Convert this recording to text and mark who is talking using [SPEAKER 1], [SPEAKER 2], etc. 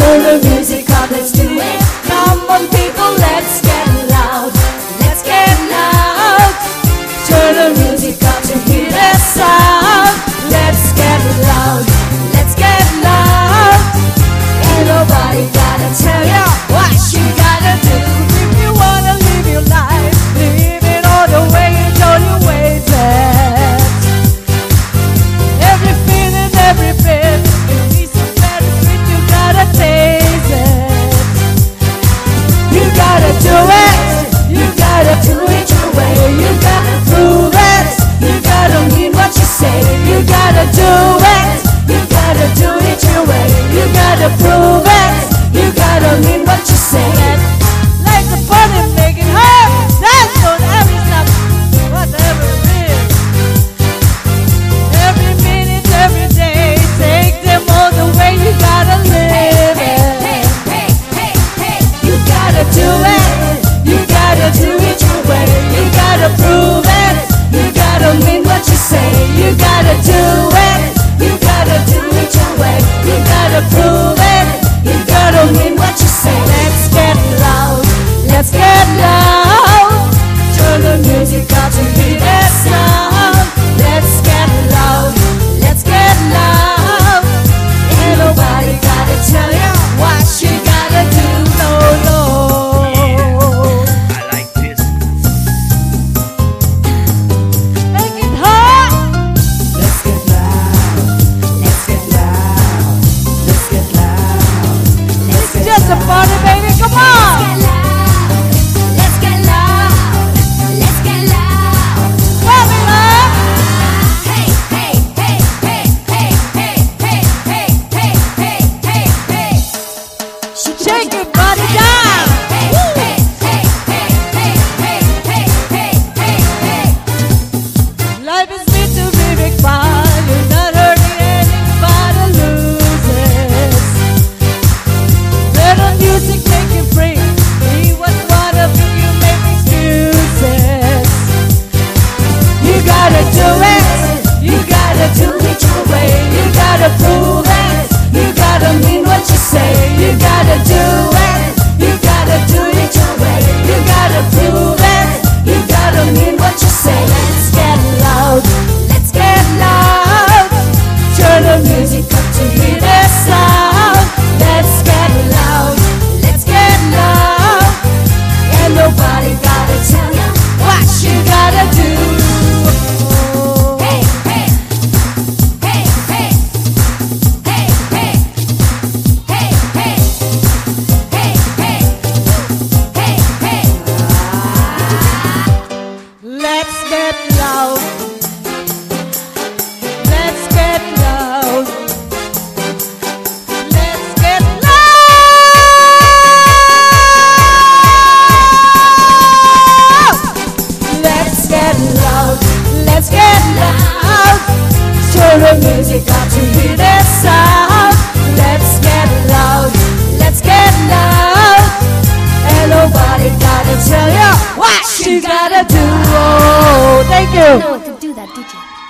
[SPEAKER 1] Turn the music up, let's do it. Come on people, let's get loud. Let's get loud. Turn the music up to hear the sound. Let's get loud. Let's get loud. Ain't nobody gotta tell you what you gotta do. If you wanna live your life, live it all the way you told you ways it. Every feeling, every bit, you need some better sweet, you gotta taste it. You gotta do it, you gotta do it your way. You gotta prove it, you gotta mean what you say. You gotta do it, you gotta do it your way. You gotta prove it, you gotta mean what you say. Like the party, make it hurt. That's what every stop, whatever it is. Every minute, every day, take them all the way. You gotta live it. You gotta do it, you gotta do it your way. You gotta prove it, you gotta mean what you say. You gotta do it, you gotta do it your way. You gotta prove it, you gotta mean what you say. Let's get loud, let's get loud. Turn the music up to hear the sound. Let's get loud, let's get loud. Ain't nobody gotta tell you what you gotta do. No, no.
[SPEAKER 2] I like this.
[SPEAKER 1] Make it hot. Let's get loud, let's get loud, let's get loud. It's just a party, baby, come on.
[SPEAKER 3] Let's get loud. Let's get loud.
[SPEAKER 1] Pump it up.
[SPEAKER 3] Hey, hey, hey, hey, hey, hey, hey, hey, hey, hey, hey, hey.
[SPEAKER 1] Shake your body down.
[SPEAKER 3] Hey, hey, hey, hey, hey, hey, hey, hey, hey, hey.
[SPEAKER 1] Life is meant to be big fun. You're not hurting anybody loses. Let the music make you free. Be what you wanna be, you make excuses. You gotta do it, you gotta do it your way. You gotta prove it, you gotta mean what you say. You gotta do it, you gotta do it your way. You gotta prove it, you gotta mean what you say. Let's get loud, let's get loud. Turn the music up to hear the sound. Let's get loud, let's get loud. And nobody gotta tell you what you gotta do.
[SPEAKER 3] Hey, hey, hey, hey, hey, hey, hey, hey, hey, hey, hey, hey.
[SPEAKER 1] Let's get loud. Let's get loud. Let's get loud. Let's get loud. Let's get loud. Turn the music up to hear the sound. Let's get loud. Let's get loud. And nobody gotta tell you what you gotta do. Oh, thank you.
[SPEAKER 3] Know what to do that, did you?